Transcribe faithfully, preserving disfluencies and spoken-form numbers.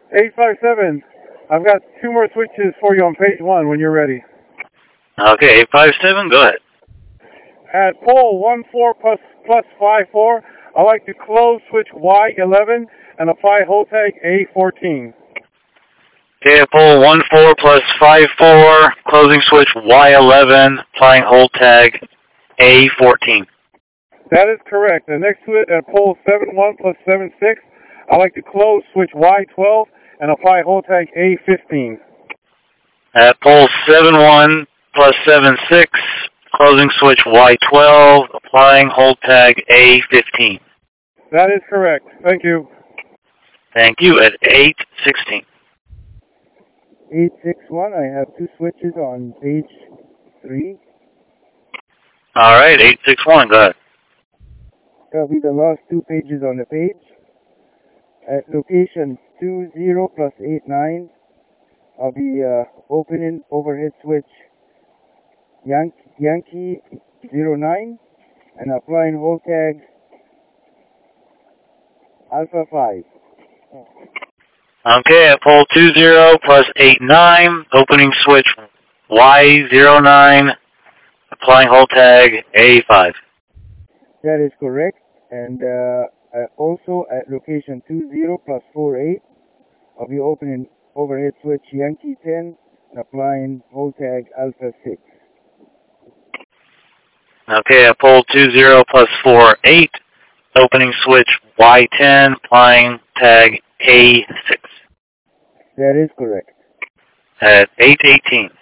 eight five seven, I've got two more switches for you on page one when you're ready. Okay, eight five seven, go ahead. At pole one four plus, plus five four, I'd like to close switch Y eleven and apply hold tag A fourteen. Okay, at pole one four plus five four, closing switch Y eleven, applying hold tag A fourteen. That is correct. The next switch at pole seven one plus seven six, I'd like to close switch Y twelve and apply hold tag A fifteen. At pole seven one plus seven six, closing switch Y twelve, applying hold tag A fifteen. That is correct. Thank you. Thank you. At eight sixteen. eight six one, I have two switches on page three. All right, eight six one, go ahead. That'll be the last two pages on the page. At location two zero plus eight nine, I'll be uh, opening overhead switch Yankee, Yankee zero nine and applying hold tag Alpha five. Okay, at pole two zero plus eight nine, opening switch Y zero nine, applying hold tag A five. That is correct. And uh, uh, also at location two zero plus four eight, I'll be opening overhead switch Yankee ten and applying hold tag Alpha six. Okay, at pole two zero plus four eight, opening switch Y ten, applying tag A six. That is correct. At eight eighteen.